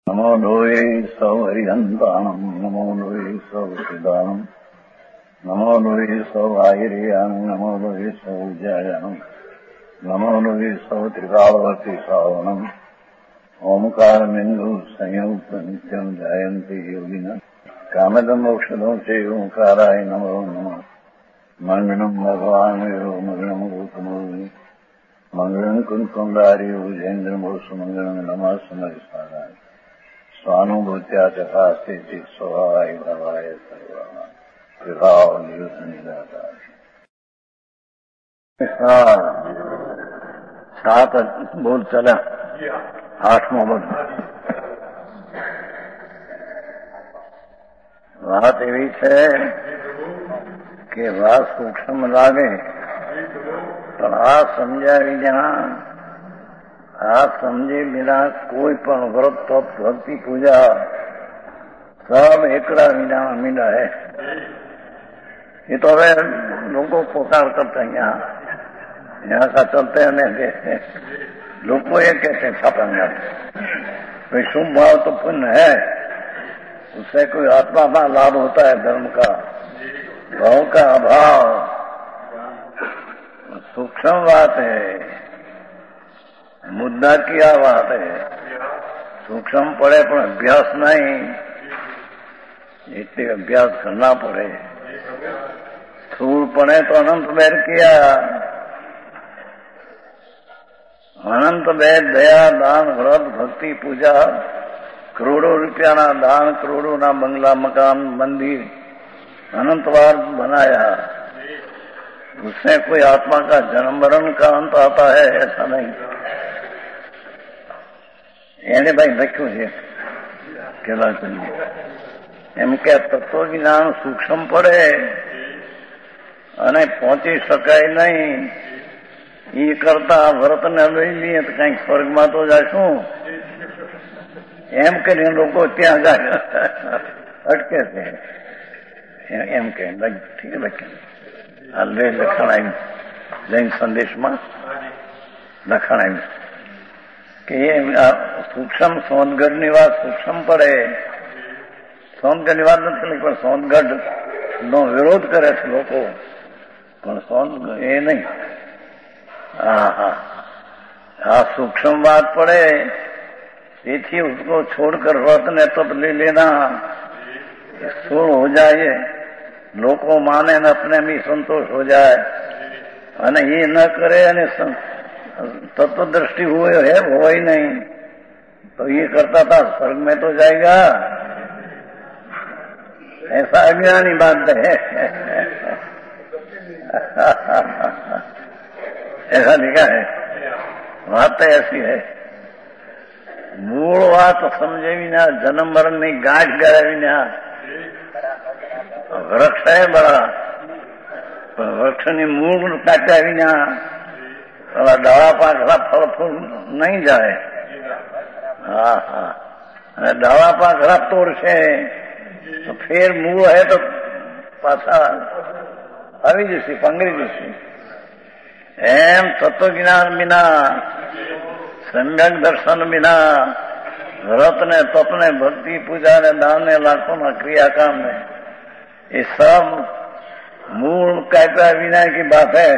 नमो लोये सौहरिहन्ताणम् नमो लोये सौहृदानम् नमो लोये सौभागिर्यानम् नमो लोये सौजायानम् नमो लोये सौत्रिकावती सावनम् ओंकारमिन्दु संयुक्त नित्यम् जायन्ति योगिनः कामदम् मोक्षदम् च ओंकाराय नमो नमः मङ्गलम् भगवान् वीरो मङ्गलम् रूपमोहि मङ्गलम् कुन्कुण्डारि भुजेन्द्रमोसु मङ्गलम् नमः समरिसाराय स्वानुभूत्या चकास्ते स्वभावाय भवाय सर्वाः विभाव नियुक्त निराकार। सात बोल चला, आठवां बोल। વાત એવી છે કે વાત સૂક્ષ્મ લાગે પણ આ સમજ્યા વિના આ સમજે વિના કોઈ પણ વ્રત તપ ભક્તિ પૂજા सब एकड़ा मीना है। ये तो હવે લોકો પોકાર કરते हैं यहाँ का चलते हैं लोग ये कहते हैं छापेंगे भाई शुभ भाव तो पुण्य है, उससे कोई आत्मा का लाभ होता है, धर्म का भाव का अभाव सूक्ष्म बात है, मुद्दा क्या बात है। सूक्ष्म पड़े पर अभ्यास नहीं, इतने अभ्यास करना पड़े। स्थूल पड़े तो अनंत बैर किया, अनंत बैर दया दान व्रत भक्ति पूजा करोड़ों रुपया ना दान करोड़ों ना बंगला मकान मंदिर अनंत बार बनाया, उससे कोई आत्मा का जन्म मरण का अंत आता है ऐसा नहीं। એને ભાઈ લખ્યું છે કેલા કરીએ એમ કે તત્વજ્ઞાન સૂક્ષ્મ પડે અને પહોંચી શકાય નહીં, એ કરતા વ્રતને લઈ લઈએ તો કંઈક સ્વર્ગમાં તો જશું એમ કરીને લોકો ત્યાં જાય અટકે છે એમ કે ઠીક લખ્યું આ લખાણ આવ્યું જૈન સંદેશમાં લખાણ આવ્યું કે સૂક્ષ્મ સોનગઢની વાત સૂક્ષ્મ પડે। સોનગઢની વાત નથી પણ સોનગઢ નો વિરોધ કરે છે લોકો, પણ સોનગઢ એ નહીં। આ सूक्ष्म बात पड़े તેથી उसको छोड़कर व्रत ने तप ले लेना स्थूल हो जाए, લોકો माने न अपने में संतोष हो जाए અને ये न करे અને तत्व दृष्टि हुए है वो ही नहीं तो ये करता था स्वर्ग में तो जाएगा, ऐसा अज्ञानी बात है ऐसा लिखा है। बात तो ऐसी है, मूल बात समझे बिना जन्म मरण नहीं गांठ गए बिना वृक्ष है बड़ा, वृक्ष ने मूल काटा बिना डाला पाखड़ा फल फूल नहीं जाए। डाला पाखड़ा तोड़શે तो फिर मूળ है तो पाछा આવી જશે પંગરી જશે। એમ તત્વજ્ઞાન વિના સમ્યક દર્શન વિના વ્રત ने तप ने भक्ति पूजा ने दान ने लाखों ना क्रियाकाम ने ये सब मूल काटा विना की बात है।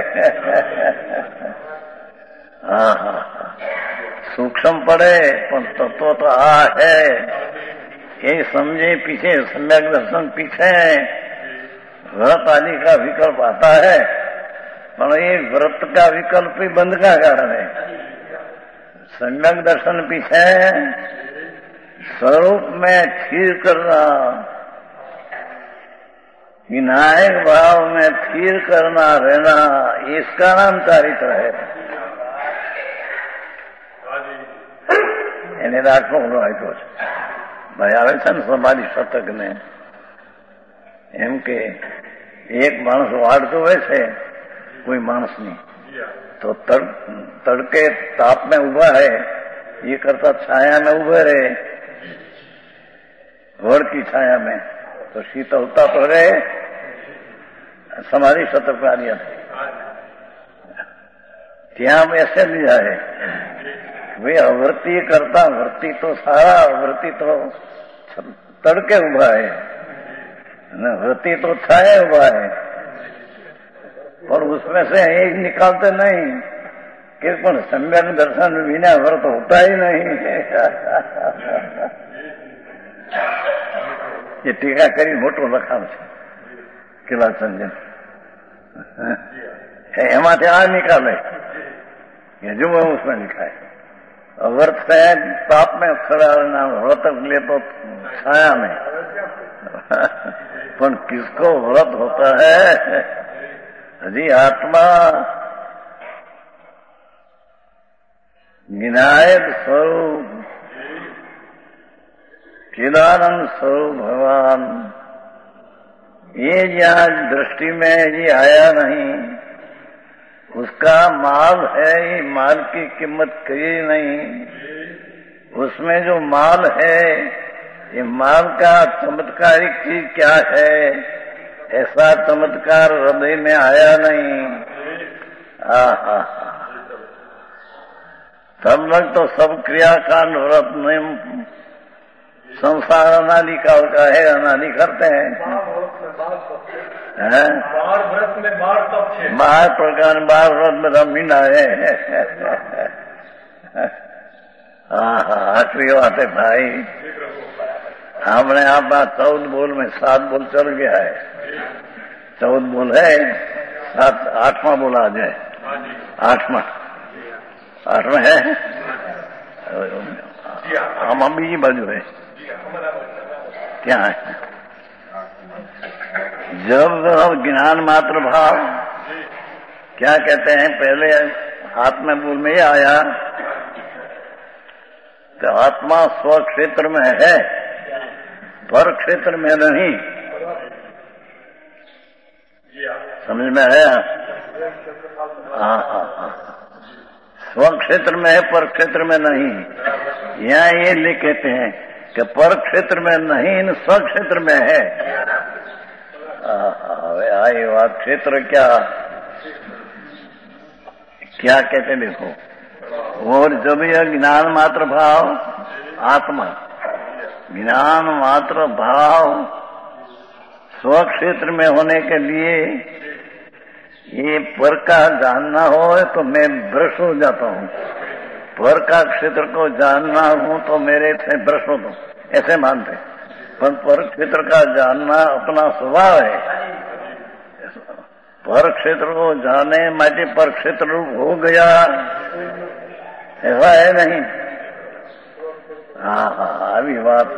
सूक्ष्म पड़े पर तत्व तो आ है, ये समझे पीछे सम्यक दर्शन पीछे व्रत आदि का विकल्प आता है, पर ये व्रत का विकल्प ही बंद का कारण है। सम्यक दर्शन पीछे स्वरूप में स्थिर करना, विनायक भाव में स्थिर करना रहना, इसका नाम चारित्र है। એને રાખવો આપ્યો છે ભાઈ। આવે છે ને સમાધિ શતક ને એમ કે એક માણસ વાડ જોવે છે કોઈ માણસની તો તડકે તાપ में ઉભા है, ये करता छाया में उभे रहे वड़ की छाया में तो शीतलता तो रहे। समाधि शतक आ गया ત્યાં ऐसे लिया है वे अवृत्ति करता, वृत्ति तो सारा, वृत्ति तो तड़के उभा है, वृत्ति तो छाए हुआ है, और उसमें से एक निकालते नहीं कि पण सम्यक दर्शन बिना व्रत होता ही नहीं। ये टीका करी मोटो लखाव છે किला संजन એમાંથી આ निकाले, ये जो उसमें लिखा है व्रत है पाप में खड़ा रहना, व्रत ले तो छाया में, पर किसको व्रत होता है? जी आत्मा विनायक स्वरूप चिदानंद स्वरूप भगवान, ये जहाँ दृष्टि में ये आया नहीं, उसका माल है, ये माल की कीमत कही नहीं। उसमें जो माल है, ये माल का चमत्कारिक चीज क्या है, ऐसा चमत्कार हृदय में आया नहीं। आहा, सब लोग तो सब क्रियाकांड व्रत में संसार अनादिकाल का है, अनादि करते हैं। बार व्रत में बार तप है, बार प्रकार बार व्रत में रमीना है। आखिरी बात है भाई, हमने आप 14 बोल में 7 बोल चल गया है, 14 बोल है, 8वां बोल आ जाए, 8वां है, हम बीजी बाजू है, क्या है? जब ज्ञान मात्र भाव क्या कहते हैं, पहले आत्मा मूल में ही आया कि आत्मा स्व क्षेत्र में है, पर क्षेत्र में नहीं। समझ में आया? हाँ, स्व क्षेत्र में है, पर क्षेत्र में नहीं। यहाँ ये लिख कहते हैं कि पर क्षेत्र में नहीं, स्व क्षेत्र में है। आई बात, क्षेत्र क्या क्या कहते देखो, और जब यह ज्ञान मात्र भाव आत्मा, ज्ञान मात्र भाव स्व क्षेत्र में होने के लिए ये पर का जानना हो तो मैं भ्रष्ट हो जाता हूँ, पर का क्षेत्र को जानना हूँ तो मेरे से भ्रष्ट होता हूँ, ऐसे मानते। पर क्षेत्र का जानना अपना स्वभाव है, पर क्षेत्र को जाने माटे पर क्षेत्र रूप हो गया, ऐसा है नहीं। हाँ, अभी बात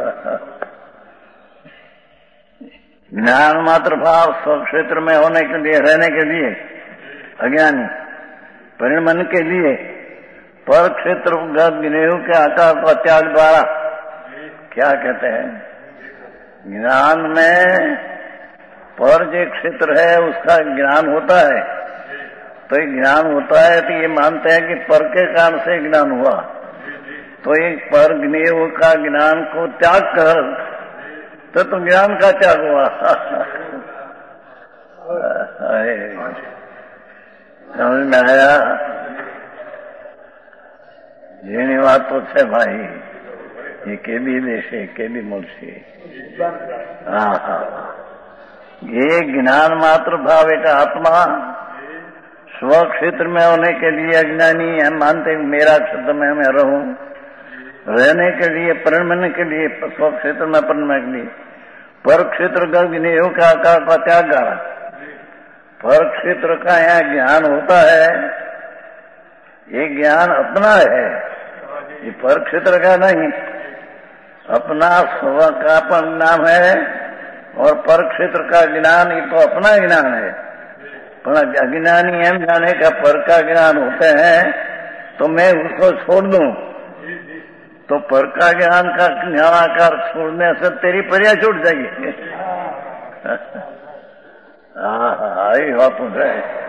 ज्ञान मात्र भाव स्व क्षेत्र में होने के लिए, रहने के लिए अज्ञानी परिणमन के लिए पर क्षेत्र ज्ञेय के आकार का त्याग द्वारा क्या कहते हैं, ज्ञान में पर जो क्षेत्र है उसका ज्ञान होता है, तो ये ज्ञान होता है तो ये मानते हैं कि पर के कारण से ज्ञान हुआ, तो एक पर ज्ञेय का ज्ञान को त्याग कर तो ज्ञान का त्याग हुआ। समझ में आया? જેની વાત તો છે ભાઈ, ये के भी देश है, के भी मुल्क है। हाँ, ये ज्ञान मात्र भाव एक आत्मा स्व क्षेत्र में होने के लिए अज्ञानी हम मानते मेरा क्षेत्र में मैं रहूं, रहने के लिए परिणमन के लिए स्व क्षेत्र में परिणमन के लिए पर क्षेत्र का ज्ञेय का आकार का त्याग गाड़ा, पर क्षेत्र का यहाँ ज्ञान होता है, ये ज्ञान अपना है, ये पर क्षेत्र का नहीं, अपना स्व का परिणाम है, और पर क्षेत्र का ज्ञान ये तो अपना ज्ञान है। पर अज्ञानी हम जाने का पर का ज्ञान होते हैं तो मैं उसको छोड़ दूं तो पर का ज्ञान का ज्ञानाकार छोड़ने से तेरी पर्या छूट जाएगी। हाँ, यही बात है।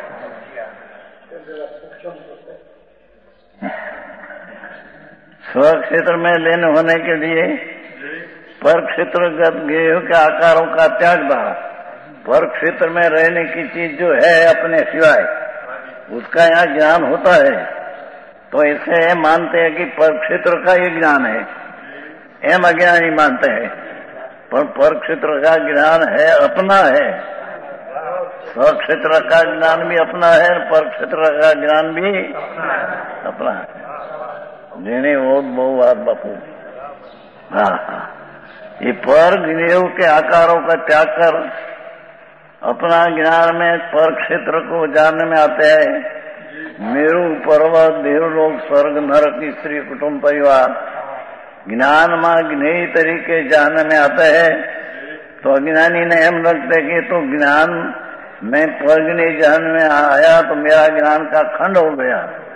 स्व क्षेत्र में लेने होने के लिए पर क्षेत्रगत ज्ञेय के आकारों का त्याग द्वारा पर क्षेत्र में रहने की चीज जो है अपने सिवाय उसका यहाँ ज्ञान होता है, तो इसे मानते हैं कि पर क्षेत्र का ये ज्ञान है, एम अज्ञानी मानते हैं। पर क्षेत्र का ज्ञान है, अपना है। स्वक्षेत्र का ज्ञान भी अपना है, पर क्षेत्र का ज्ञान भी अपना है। जेने वो बहु बात बापू। हाँ, ये पर ज्ञेय के आकारों का त्याग कर अपना ज्ञान में पर क्षेत्र को जानने में आते हैं। मेरु पर्वत देवलोक स्वर्ग नरक स्त्री कुटुंब परिवार ज्ञान में ज्ञेय तरीके जानने में आते हैं। तो अज्ञानी ने हम रखते कि तो ज्ञान में पर ज्ञेय जानने में आया तो मेरा ज्ञान का खंड हो गया।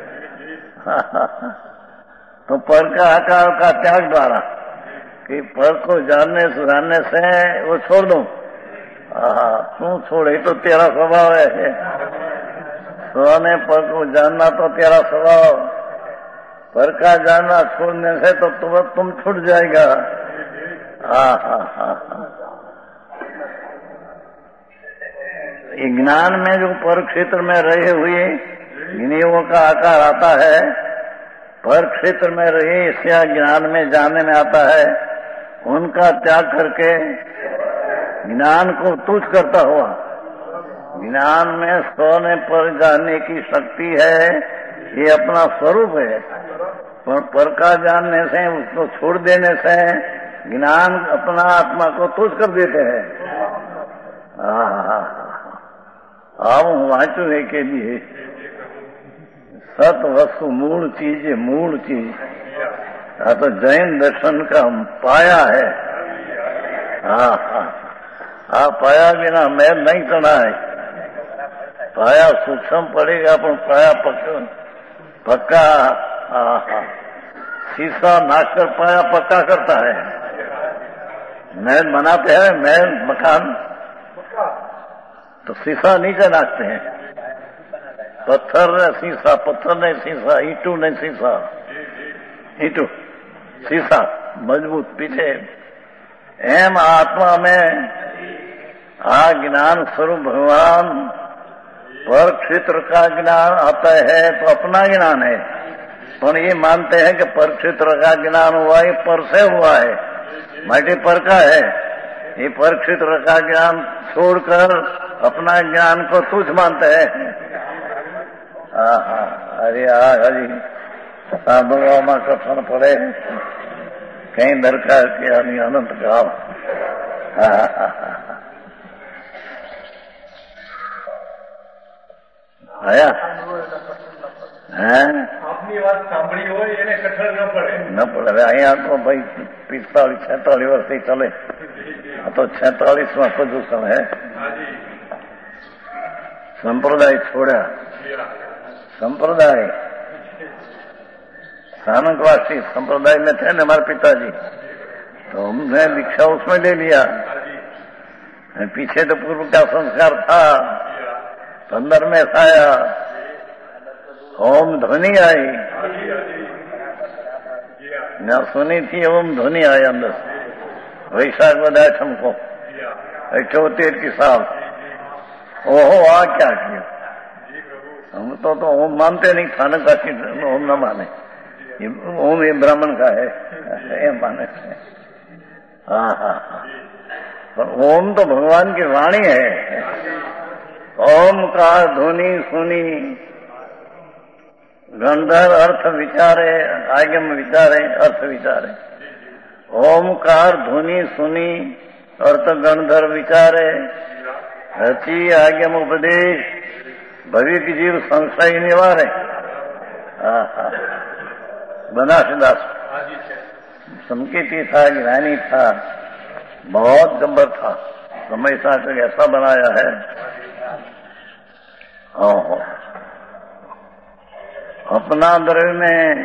तो पर का आकार का त्याग द्वारा कि पर को जानने से वो छोड़ दो। तू छोड़े तो तेरा स्वभाव है, सोने पर को जानना तो तेरा स्वभाव, पर का जानना छोड़ने से तो तुम छूट जाएगा। ज्ञान में जो पर क्षेत्र में रहे हुए ज्ञेयों का आकार आता है, पर क्षेत्र में रहे इसका ज्ञान में जानने में आता है, उनका त्याग करके ज्ञान को तुच्छ करता हुआ, ज्ञान में सोने पर जानने की शक्ति है, ये अपना स्वरूप है। पर का जानने से, उसको छोड़ देने से ज्ञान अपना आत्मा को तुच्छ कर देते हैं। आप वाचु है के लिए सत वस्तु मूल चीज, मूल चीज तो जैन दर्शन का पाया है। पाया बिना मैल नहीं चढ़ा है। पाया सूक्ष्म पड़ेगा पर पाया पक्का। शीशा नाचकर पाया पक्का करता है। महल बनाते हैं, महल मकान तो शीशा नीचे नाचते हैं। पत्थर ने शीशा, पत्थर नहीं शीशा, ईंटू नहीं शीशा, ईंटू शीशा मजबूत पीछे। एम आत्मा में ज्ञान स्वरूप भगवान पर क्षेत्र का ज्ञान आता है तो अपना ज्ञान है। पर ये मानते हैं कि पर क्षेत्र का ज्ञान हुआ, ये पर से हुआ है, माटी पर का है। ये पर क्षेत्र का ज्ञान छोड़कर अपना ज्ञान को तुच्छ मानते हैं। अरे हरी साधुओं में कथन पड़े कहीं दरकार किया नहीं अनंत काल। आया આપની વાત સાંભળી હોય એને કઠણ ન પડે। અહીંયા તો ભાઈ 45-46 વર્ષથી ચાલે, આ તો 46માં પ્રદૂષણ है। संप्रदाय छोड़ा, संप्रदाय स्थानकवासी संप्रदाय में थे न हमारे पिताजी, तो हमने दीक्षा उसमें ले लिया। पीछे तो पूर्व का संस्कार था। 15 में आया ओम ध्वनि आई, न सुनी थी ओम ध्वनि आई अंदर। वैशाख बधाए हमको 78 साल। ओहो आ क्या किया। हम तो ओम मानते नहीं, स्थानक का ओम न माने। ओम ये ब्राह्मण का है, ये माने। पर ओम तो भगवान की वाणी है। ओम का ध्वनि सुनी, गंधर्व अर्थ विचारे, आगम विचारे, अर्थ विचारे। ओमकार ध्वनि सुनी, अर्थ गंधर्व विचारे, रची आगम उपदेश, भविक जीव संशय निवारे। बनासदास संकेती था, ज्ञानी था, बहुत गंभीर था। समय साथ ऐसा बनाया है। अपना द्रव्य में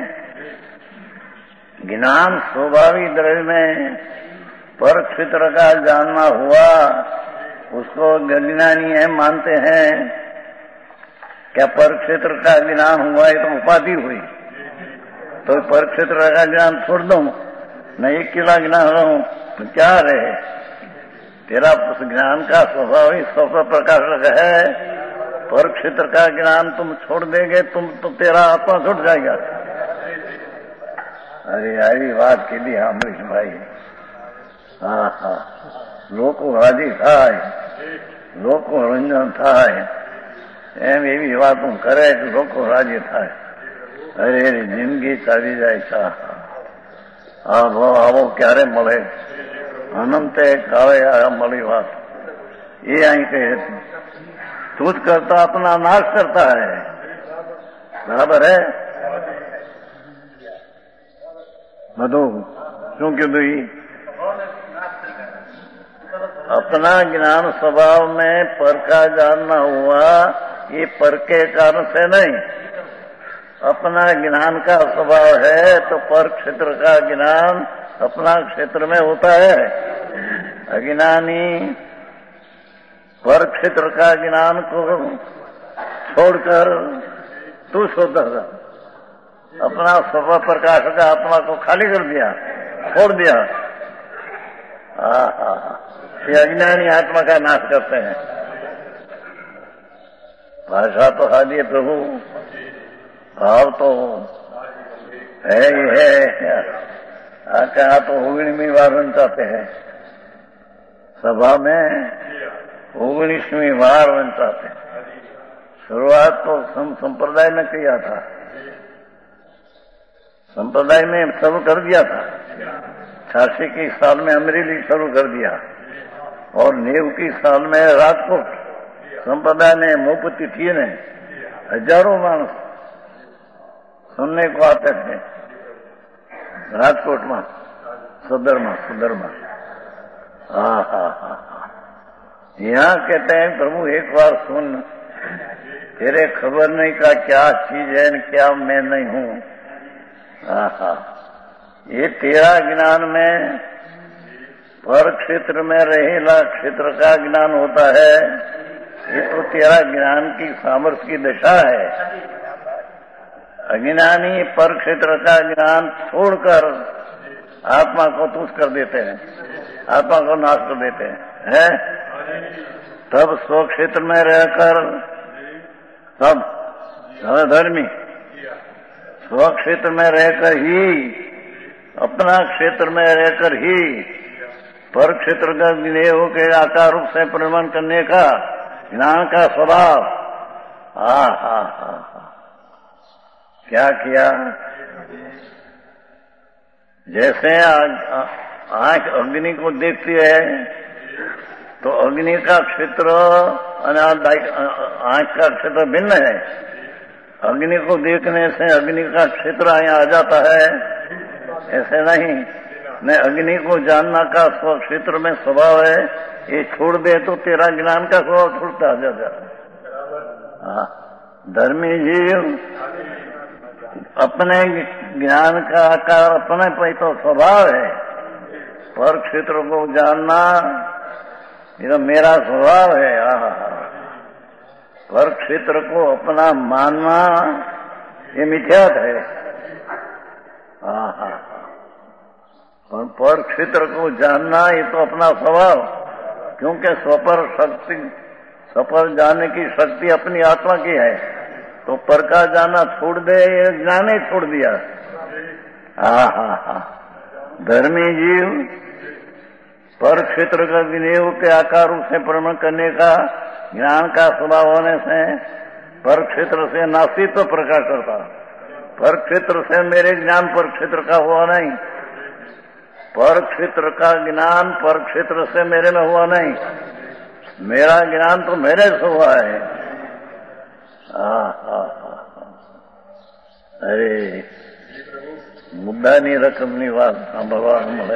ज्ञान, स्वाभाविक द्रव्य में पर क्षेत्र का जानना हुआ, उसको ज्ञानी है मानते हैं। क्या पर क्षेत्र का ज्ञान हुआ है तो उपाधि हुई, तो पर क्षेत्र का ज्ञान छोड़ दो, मैं एक किला ज्ञान रहूं तो क्या रहे। तेरा उस ज्ञान का स्वाभाविक स्वप्न प्रकाशक है। पर क्षेत्र का ज्ञान तुम छोड़ देंगे, तुम तो तेरा आत्मा छूट जाएगा। અરે આવી વાત કીધી અમરીશભાઈ. હા હા, લોકો રાજી થાય, લોકો રંજન થાય એમ એવી વાતો કરે કે લોકો રાજી થાય. અરે એની જિંદગી ચાલી જાય છે. આ ભાવ આવો ક્યારે મળે? અનંતે કાળે આ મળી વાત. ये आई कहे तुझ करता अपना नाश करता है. बराबर है બધું શું કીધું? अपना ज्ञान स्वभाव में पर का जानना हुआ, ये पर के कारण से नहीं. अपना ज्ञान का स्वभाव है तो पर क्षेत्र का ज्ञान अपना क्षेत्र में होता है. अज्ञानी पर क्षेत्र का ज्ञान को छोड़कर तू सोता था, अपना स्वभाव प्रकाश का आत्मा को खाली कर दिया, छोड़ दिया. ये अज्ञानी आत्मा का नाश करते हैं. भाषा तो हालिए प्रभु, भाव तो है ही है. कहा तो 19वीं बार बन चाहते हैं सभा में, 19वीं बार बन चाहते हैं. शुरुआत तो संप्रदाय ने किया था, संप्रदाय में शुरू कर दिया था. 86 की साल में अमरेली शुरू कर दिया और 90 की साल में राजकोट संप्रदाय ने मुफ्ती थी ने हजारों मानस सुनने को आते थे. राजकोट में सदर में यहाँ कहते हैं प्रभु एक बार सुन, तेरे खबर नहीं का क्या चीज है न क्या मैं नहीं हूँ. ये तेरा ज्ञान में पर क्षेत्र में रहेला क्षेत्र का ज्ञान होता है. ये तो तेरा ज्ञान की सामर्थ्य की दशा है. अज्ञानी पर क्षेत्र का ज्ञान छोड़कर आत्मा को तुच्छ कर देते हैं, आत्मा को नाश कर देते हैं. तब स्व क्षेत्र में रहकर तब धर्मी स्व क्षेत्र में रहकर ही, अपना क्षेत्र में रहकर ही पर क्षेत्र का विनेह के आकार रूप से परिमाण करने का ज्ञान का स्वभाव. क्या किया? जैसे आंख अग्नि को देखती है तो अग्नि का क्षेत्र और आंख का क्षेत्र भिन्न है. अग्नि को देखने से अग्नि का क्षेत्र यहाँ आ जाता है, ऐसे नहीं. न अग्नि को जानना का स्व क्षेत्र में स्वभाव है, ये छोड़ दे तो तेरा ज्ञान का स्वभाव छूटता आ जाता है. धर्मी जीव अपने ज्ञान का आकार अपने पर तो स्वभाव है. पर क्षेत्र को जानना ये तो मेरा स्वभाव है. पर क्षेत्र को अपना मानना ये मिथ्यात है. पर क्षेत्र को जानना ये तो अपना स्वभाव, क्योंकि स्वपर शक्ति, स्वपर जानने की शक्ति अपनी आत्मा की है. तो पर का जाना छोड़ दे, ये ज्ञान ही छोड़ दिया. धर्मी जीव पर क्षेत्र का विनियोग के आकार रूप से परिमाण करने का ज्ञान का स्वभाव होने से पर क्षेत्र से नास्तित्व प्रकाश करता. पर क्षेत्र से मेरे ज्ञान पर क्षेत्र का हुआ नहीं. पर क्षेत्र का ज्ञान पर क्षेत्र से मेरे में हुआ नहीं. मेरा ज्ञान तो मेरे से हुआ है. अरे મુદ્દાની રકમની વાત સાંભળવા મળે.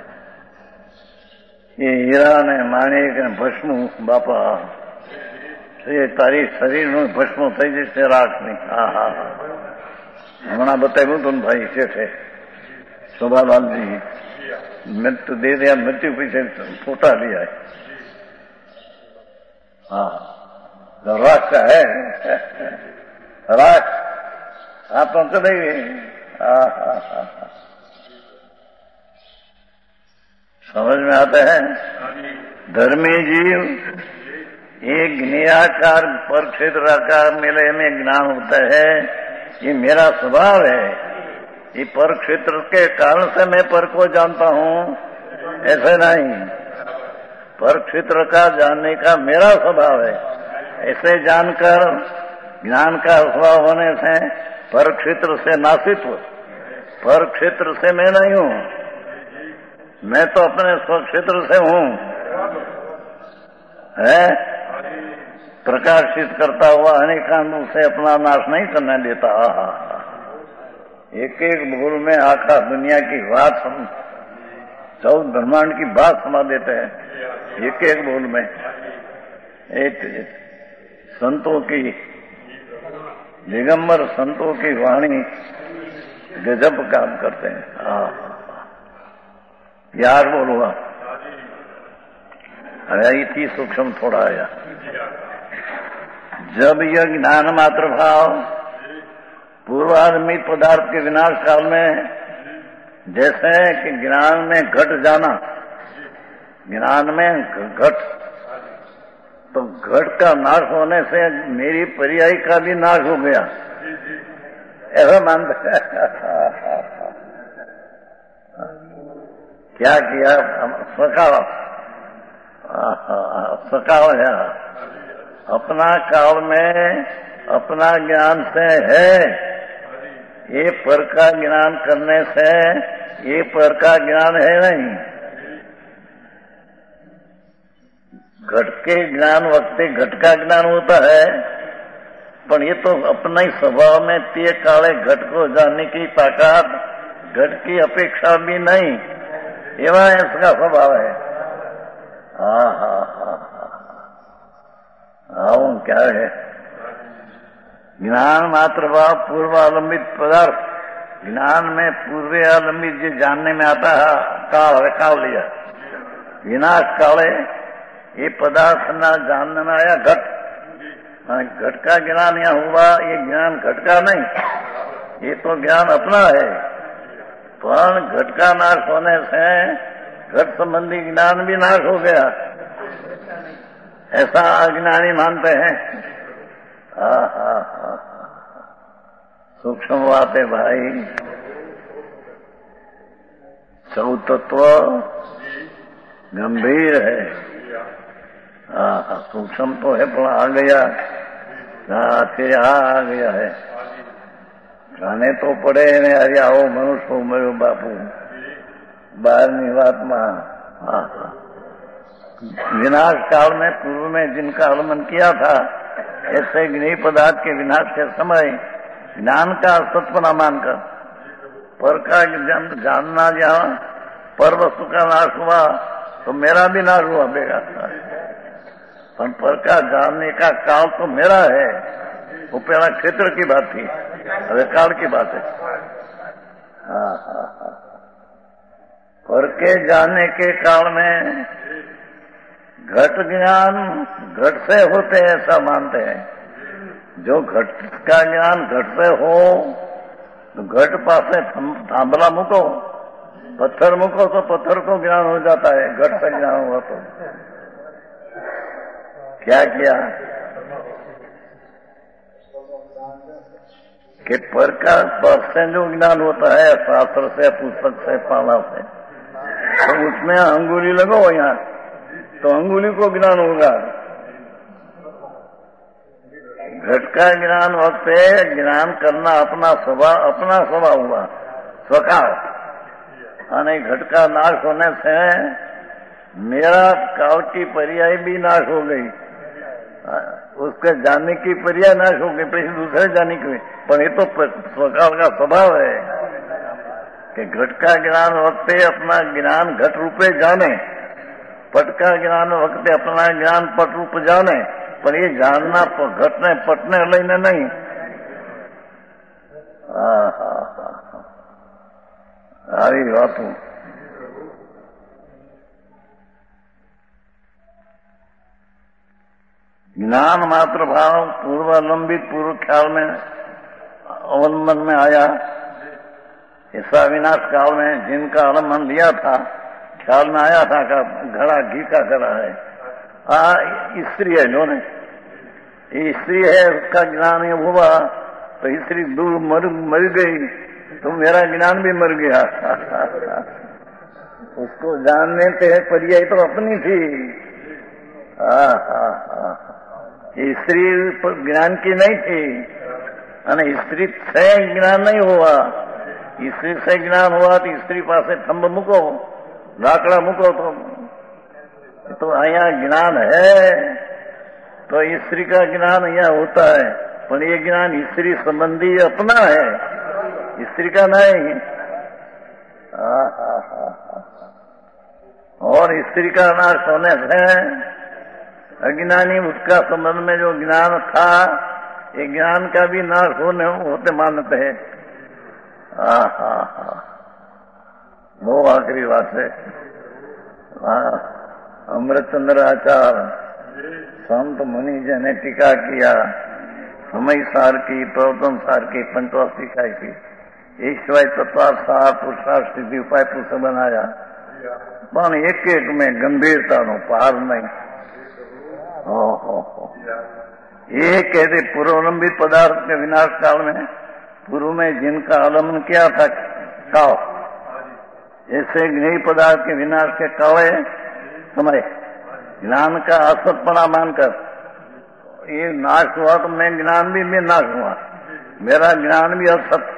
એ હીરા ને માણેક ને ભસ્મ, બાપા એ તારી શરીરનું ભસ્મ થઈ જશે રાખની. હમણાં બતાવ્યું હતું ને ભાઈ શેઠે શોભાલાલજી, मृत्यु दे दिया, मृत्यु पीछे फोटा लिया है. राख का है, राख आप तो नहीं. समझ में आता है? धर्मी जीव एक निराकार पर क्षेत्र आकार मेले में ज्ञान होता है, ये मेरा स्वभाव है. ये पर क्षेत्र के कारण से मैं पर को जानता हूँ, ऐसे नहीं। पर क्षेत्र का जानने का मेरा स्वभाव है। ऐसे जानकर ज्ञान का स्वभाव होने से पर क्षेत्र से नासित हो, पर क्षेत्र से मैं नहीं हूँ। मैं तो अपने स्व क्षेत्र से हूँ, है प्रकाशित करता हुआ अनेकांतों से अपना नाश नहीं करने देता। एक एक भूल में आखा दुनिया की बात हम 14 ब्रह्मांड की बात सुना देते हैं, एक एक भूल में। एक संतों की, दिगंबर संतों की वाणी गजब काम करते हैं। यार बोलूंगा, अरे थी सूक्ष्म थोड़ा आया। जब यह ज्ञान मात्र भाव पूर्वाधमिक पदार्थ के विनाश काल में, जैसे कि ज्ञान में घट जाना, ज्ञान में घट, तो घट का नाश होने से मेरी पर्यायी का भी नाश हो गया, ऐसा मानते हैं। क्या किया? सकाव है अपना काल में, अपना ज्ञान से है। ये पर का ज्ञान करने से ये पर का ज्ञान है नहीं। घट के ज्ञान वक्ते घट का ज्ञान होता है, पर ये तो अपना ही स्वभाव में ते काले घट को जानने की ताकत घट की अपेक्षा भी नहीं, एवं इसका स्वभाव है। क्या है? ज्ञान मात्र भाव पूर्वालंबित पदार्थ, ज्ञान में पूर्वालंबित जो जानने में आता है काल है, काल लिया विनाश काल है। ये पदार्थ ना जानने में आया घट, घट का ज्ञान यहाँ हुआ, ये ज्ञान घट का नहीं, ये तो ज्ञान अपना है। पर घट का नाश होने से घट संबंधी ज्ञान भी नाश हो गया, ऐसा अज्ञानी मानते हैं। सूक्ष्म बात है भाई। चौतत्व गंभीर है। सूक्ष्म तो है, पर आ गया, फिर आ गया है। खाने तो पड़े ने, अरे आओ मनुष्य हो मेरे बापू, बाहरनी बात में। विनाश काल में पूर्व में जिनका आगमन किया था, ऐसे ज्ञेय पदार्थ के विनाश के समय ज्ञान का सत्व न मानकर पर का जानना, जहाँ पर वस्तु का नाश हुआ तो मेरा भी नाश हुआ बेगा। पर का जानने का काल तो मेरा है, वो पहला क्षेत्र की बात थी, अरे काल की बात है। पर के जानने के काल में घट ज्ञान घट से होते हैं, ऐसा मानते हैं। जो घट का ज्ञान घट से हो तो घट पासे थांबला मुको, पत्थर मुको तो पत्थर को ज्ञान हो जाता है। घट से ज्ञान हुआ तो क्या किया कि पर का पर से जो ज्ञान होता है शास्त्र से, पुस्तक से, पाला से, तो उसमें अंगुली लगो यहाँ तो अंगुली को ज्ञान होगा। घट का ज्ञान वक्त ज्ञान करना अपना स्वभाव हुआ, स्वकाल। यानी घट का नाश होने से मेरा काल की पर्याय भी नाश हो गई, उसके जानने की पर्याय नाश हो गई, फिर दूसरे जानने की। पर ये तो स्वकाल का स्वभाव है कि घट का ज्ञान वक्त अपना ज्ञान घट रूपे जाने, पट का ज्ञान वक्त अपना ज्ञान पट रूप जाने, पर ये जानना घटने पटने लेने नहीं। सारी बातों ज्ञान मात्र भाव पूर्वालंबित पूर्व ख्याल में अवलंबन में आया। ऐसा विनाश काल में जिनका अवलंबन लिया था, ख्याल में आया था का घड़ा घी का घड़ा है। स्त्री है जो ने, स्त्री है, उसका ज्ञान हुआ तो स्त्री दूर मर गई, तो मेरा ज्ञान भी मर गया। उसको जानने से पर्याय तो अपनी थी। स्त्री ज्ञान की नहीं थी, અને સ્ત્રી से જ્ઞાન नहीं हुआ। स्त्री से ज्ञान हुआ तो स्त्री पासे थंब મૂકો, लाकड़ा મૂકો तो અહીંયા ज्ञान है, तो स्त्री का ज्ञान यहाँ होता है, पर ये ज्ञान स्त्री संबंधी अपना है, स्त्री का नहीं। और स्त्री का नाश होने से अज्ञानी उसका संबंध में जो ज्ञान था, ये ज्ञान का भी नाश होते मानते हैं। वो आखिरी बात है। अमृतचंद्र आचार्य संत मुनि जी ने टीका किया, समय सार की, प्रवर्तन सार की, पंचवार्षिका की, ईश्वर तत्वार्थ सार पुरुषार्थ सिद्धि उपाय पुस्तक बनाया, પણ એક એક में गंभीरता पार नहीं। ये कहते पूर्वलंबित पदार्थ के विनाश काल में, पूर्व में जिनका आलम्बन किया था काल, ऐसे ज्ञेय पदार्थ के विनाश के काले समय ज्ञान का असतपणा मानकर ये नाश हुआ, तो मैं ज्ञान भी में नाश हुआ, मेरा ज्ञान भी असत।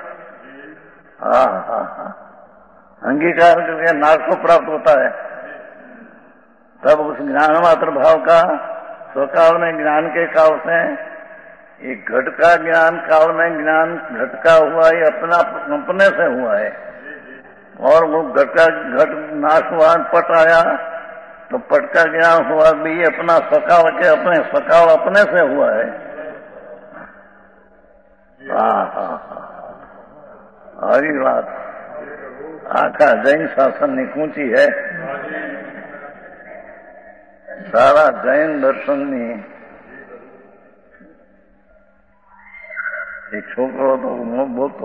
अंगीकार करके नाश को प्राप्त होता है। तब उस ज्ञान मात्र भाव का स्वकाल में ज्ञान के काल से, ये घट का ज्ञान काल में ज्ञान घट का हुआ, ये अपने से हुआ है। और वो घट का घट नाश हुआ, पट आया, तो पट का ज्ञान हुआ भी अपना सकाल के अपने सकाल अपने से हुआ है। આવી વાત આખા જૈન શાસનની કૂંચી है। सारा जैन दर्शनની એક છોકરો હતો, હું બોલતો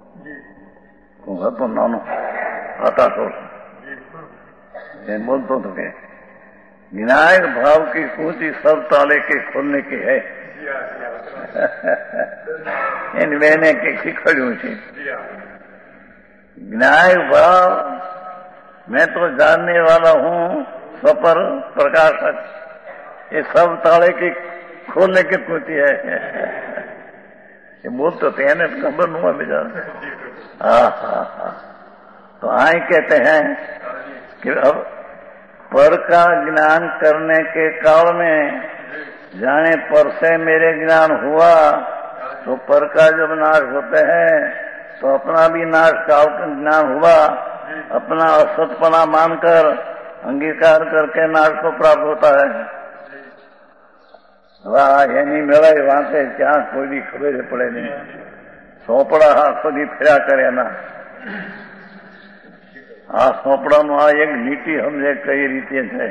હતો નાનો, 8 વર્ષ, એ બોलतो હતો કે विनायक भाव की कूंची सब ताले के खोलने की है। इन मैंने के शिखड़ू थी विनायक भाव, मैं तो जानने वाला हूँ स्वपर प्रकाशक, ये सब ताले की खोलने की कूंची है। ये बोलते थे ना, खबर हुआ बेचारा। तो आए कहते हैं कि अब पर का ज्ञान करने के काल में जाने पर से मेरे ज्ञान हुआ, तो पर का जब नाश होते हैं तो अपना भी नाश काल का ज्ञान हुआ, अपना असतपना मानकर अंगीकार करके नाश को प्राप्त होता है। वाह, ये नहीं मिला वहां से क्या कोई भी खबर पड़े नहीं, सोपड़ा खुद ही फिरा करे ना। આ સોપડામાં આ એક નીતિ સમજે કઈ રીતે છે।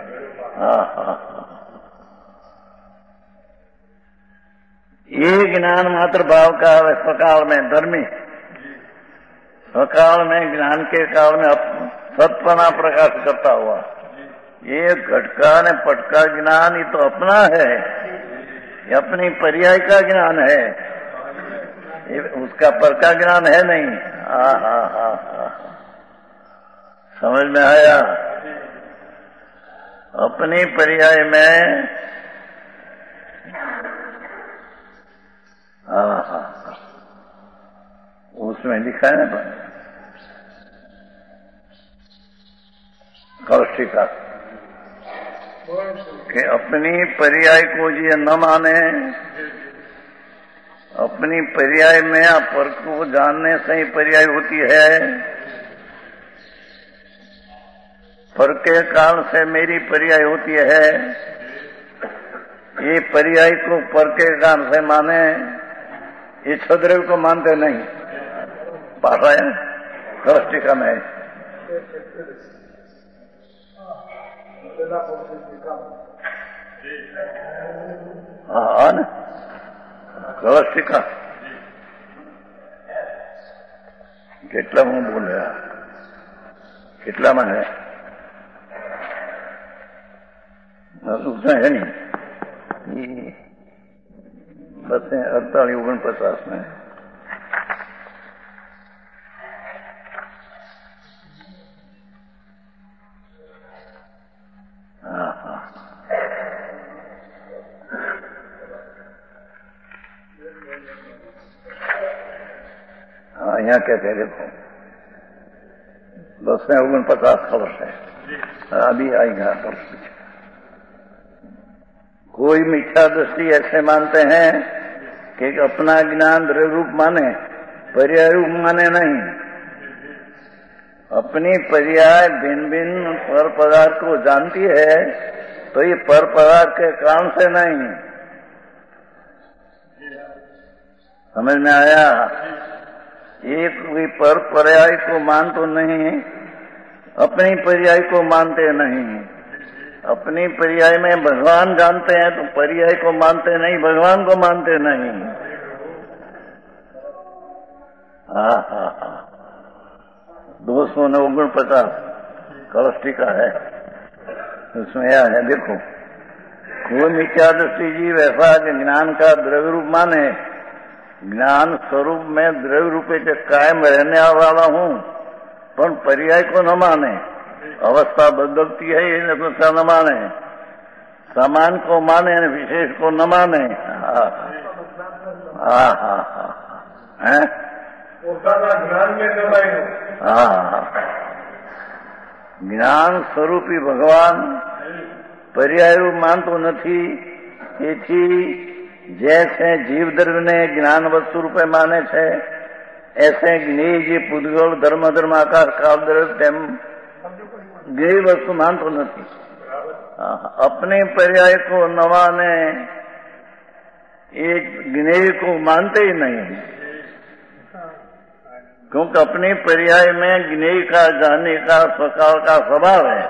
ये ज्ञान मात्र भाव का है स्वकाल में धर्मी, स्वकाल में ज्ञान के काल में सत्पना प्रकाश करता हुआ। ये घटका ने पटका ज्ञान ये तो अपना है, ये अपनी पर्याय का ज्ञान है, ये उसका पर का ज्ञान है नहीं। समझ में आया? अपनी पर्याय में उसमें लिखा है ना कौशिका कि अपनी पर्याय को ये न माने, अपनी पर्याय में पर को जानने से ही पर्याय होती है, पर के काल से मेरी पर्याय होती है। ये पर्याय को पर के काल से माने, ये छद्रव्य को मानते नहीं। पाठा है कौशिका में कौशिका કેટલા હું બોલ્યા, કેટલામાં है है नहीं, बस 48-49 में। यहाँ कहते देखो 10-49 खबर है अभी आएगा परसों। कोई मिथ्या दृष्टि ऐसे मानते हैं कि अपना ज्ञान द्रव्य रूप माने, पर्याय रूप माने नहीं। अपनी पर्याय भिन्न भिन्न पर पदार्थ को जानती है तो ये पर पदार्थ के कारण से नहीं। समझ में आया? एक भी पर पर्याय को मान तो नहीं, अपनी पर्याय को मानते नहीं। अपनी पर्याय में भगवान जानते हैं तो पर्याय को मानते नहीं, भगवान को मानते नहीं। हाँ हाँ हाँ 249 कलश टीका है, उसमें यह है देखो, कोई मिथ्या दृष्टि जीव ऐसा कि ज्ञान का द्रव्य रूप माने, ज्ञान स्वरूप में द्रव्य रूपे से कायम रहने वाला हूँ, पर पर्याय को न माने, अवस्था बदलती है ये न माने, समान को माने विशेष को न माने। हाँ हाँ हाँ ज्ञान में न हाँ જ્ઞાન સ્વરૂપી ભગવાન પર્યાય રૂપ માનતો નથી। તેથી जैसे जीव द्रव्य ने ज्ञान वस्तु रूपे माने छे ऐसे ज्ञेय जी पुद्गल धर्म धर्म आकार काल द्रव्य तेम ज्ञेय वस्तु मानतो नहीं। अपने पर्याय को न माने एक ज्ञेय को मानते ही नहीं, क्योंकि अपने पर्याय में ज्ञेय का जानने का स्वकाल का स्वभाव है।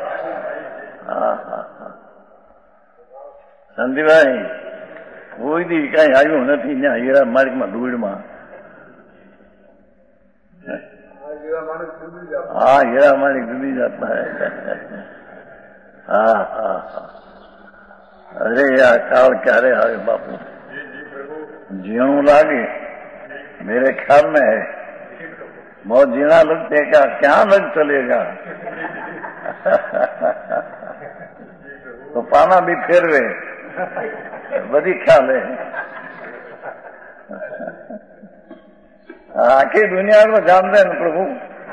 संदीप भाई कोई दी कहीं आयु नहीं ने हीरा मार्ग में धूल में हाँ हीरा मार्ग डूबी जाता है। हाँ हाँ हाँ अरे यार काल क्यारे आवे बापू जीणु लागे मेरे ख्याल में है बहुत जीना लगते क्या क्या लग चलेगा। तो पाना भी फेरवे बड़ी ख्याल है। आखिर दुनिया को जानते हैं प्रभु।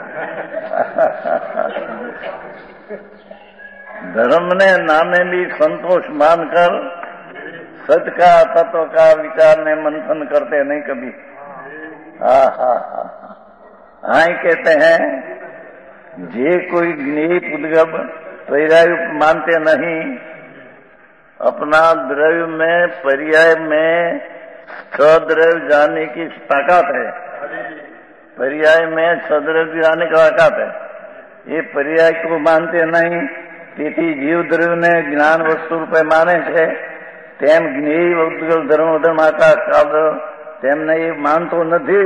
धर्म ने नामे भी संतोष मानकर सत्य का तत्व का विचार ने मंथन करते नहीं कभी। हाँ हाँ हाँ हाँ कहते हैं जे कोई ज्ञेय पुद्गल पर्याय मानते नहीं, अपना द्रव्य में पर्याय में सद्रव्य जानने की ताकत है, पर्याय में सद्रव्य जानने की ताकत है। ये पर्याय को मानते नहीं, તેથી जीव द्रव्य ने ज्ञान वस्तु रूपे माने छे तेम ज्ञेय पुद्गल धर्म धर्म आकार काल तेમને એ માનતો નથી।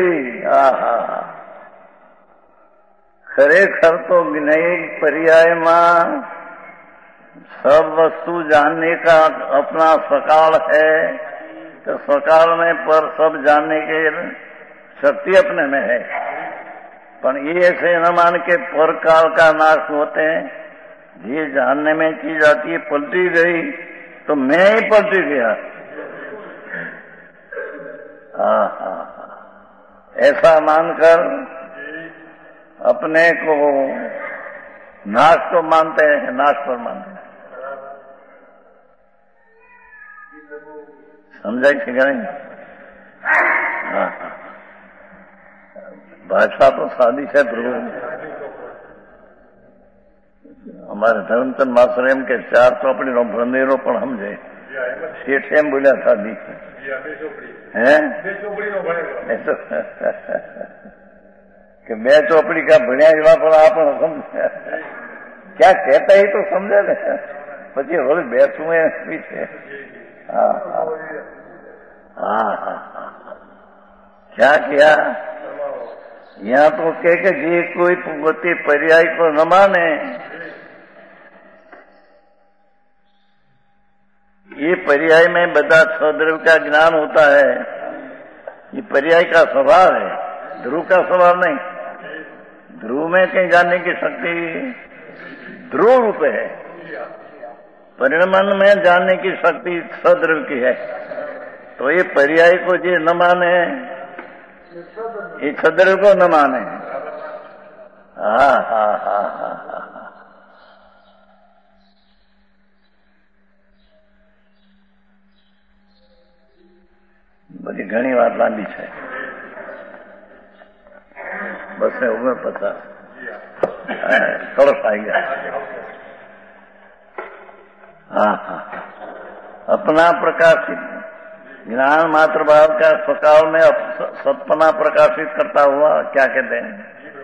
खरेखर तो ज्ञेय पर्याय में सब वस्तु जानने का अपना स्वकाल है, तो स्वकाल में पर सब जानने की शक्ति अपने में है। पर ये ऐसे न मान के पर काल का नाश होते हैं, ये जानने में चीज आती है पलटी गई तो मैं ही पलटी गया। ऐसा मानकर अपने को नाश को मानते हैं, नाश पर मानते हैं। समझाई कि नहीं? भाषा तो सादी है प्रभु। हमारे धर्मचंद मास्टर एम के 4 चौपड़ी नो भ्रंदेरो पण समझे सेठ एम बोलिया सादी है कि 2 चौपड़ी का भण्या जेवा पण आप समझे क्या कहता ही तो समझे ने पछी होली बेसू पीछे। हाँ हाँ हाँ क्या किया यहाँ तो कह के जे कोई पोते पर्याय को न माने, ये पर्याय में बता सद्रव्य का ज्ञान होता है, ये पर्याय का स्वभाव है, ध्रुव का स्वभाव नहीं। ध्रुव में कहीं जानने की शक्ति ध्रुव रूप है, परिणमन में जानने की शक्ति सद्रव्य की है। तो ये पर्याय को जो न माने ये छदर को न माने। हा। બધી ઘણી વાત લાંબી છે, બસ ને 49 तरफ आई गया। हाँ, अपना प्रकाशित ज्ञान मात्र भाव का स्वकाल में सपना प्रकाशित करता हुआ क्या कहते हैं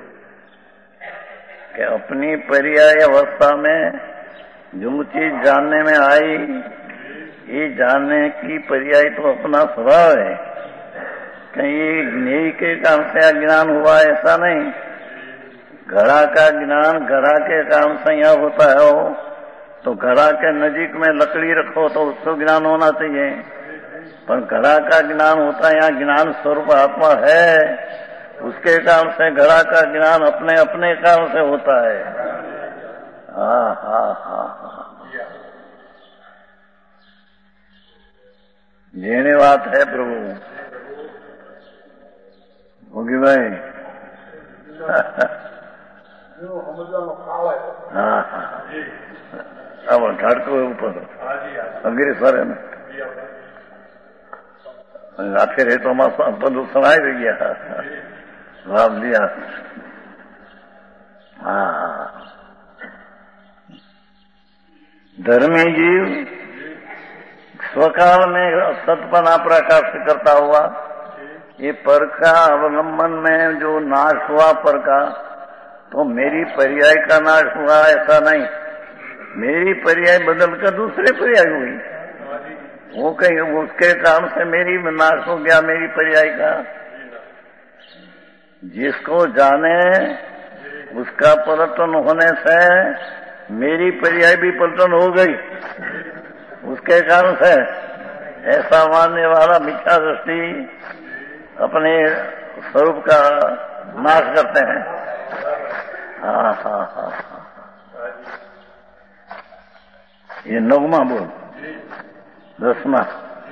कि अपनी पर्याय अवस्था में जो चीज जानने में आई, ये जानने की पर्याय तो अपना स्वभाव है, कहीं ज्ञेय के काम से अज्ञान हुआ ऐसा नहीं। घड़ा का ज्ञान घड़ा के काम से यह होता है, तो घड़ा के नजीक में लकड़ी रखो तो उसको ज्ञान होना चाहिए, पर घड़ा का ज्ञान होता है यहाँ ज्ञान स्वरूप आत्मा है, उसके कारण से घड़ा का ज्ञान अपने अपने कारण से होता है। हा। जेने बात है प्रभु होगी भाई। हाँ, अब ढाड़को ऊपर अग्रेसर है ना, आखिर है तो हमारा पद सुनाई दे गया, भाव लिया। हाँ, धर्मी जीव स्वकाल में सतपना प्रकाश करता हुआ, ये पर का अवलंबन में जो नाश हुआ पर का, तो मेरी पर्याय का नाश हुआ ऐसा नहीं, मेरी पर्याय बदलकर दूसरे पर्याय हुई, वो कहीं उसके काम से मेरी नाश हो गया मेरी पर्याय का। जिसको जाने उसका पलटन होने से मेरी पर्याय भी पलटन हो गई, उसके कारण से ऐसा मानने वाला मिथ्या दृष्टि अपने स्वरूप का नाश करते हैं। हाँ। ये 9वां बोल। 10वां,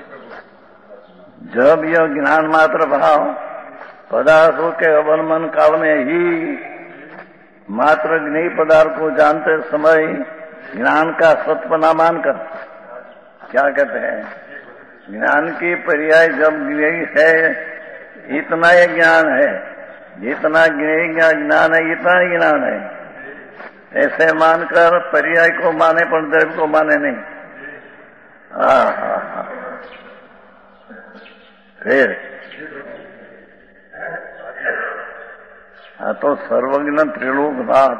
जब यह ज्ञान मात्र भाव पदार्थों के अवलंबन काल में ही मात्र ज्ञेय पदार्थ को जानते समय ज्ञान का सत्पना मानकर, क्या कहते हैं, ज्ञान की पर्याय जब ज्ञेय है इतना ही ज्ञान है, जितना ज्ञेय ज्ञान है इतना ही ज्ञान है, ऐसे मानकर पर्याय को माने पर द्रव्य को माने नहीं। हाँ। फिर तो सर्वज्ञ त्रिलोकनाथ